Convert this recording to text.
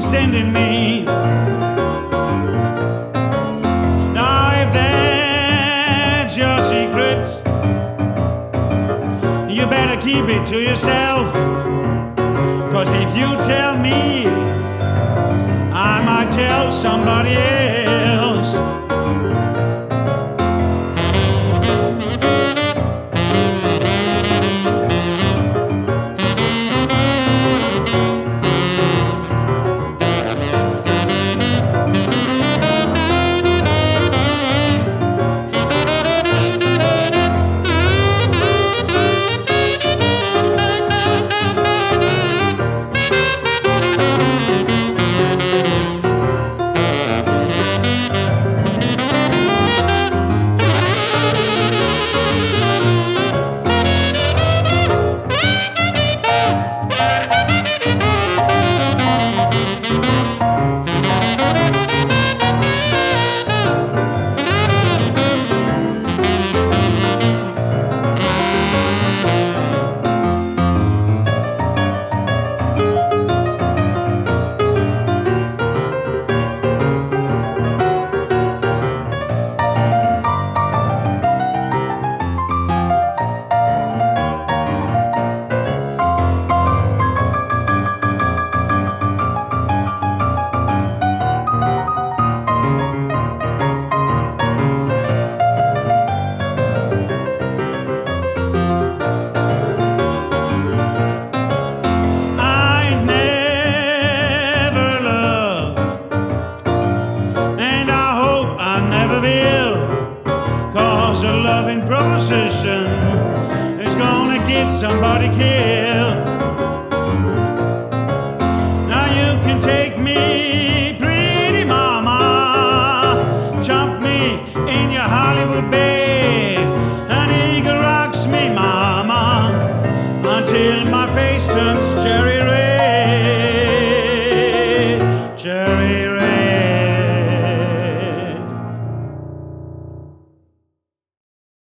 sending me. Now if that's your secret, you better keep it to yourself. 'Cause if you tell me, I might tell somebody else. Proposition is gonna get somebody killed.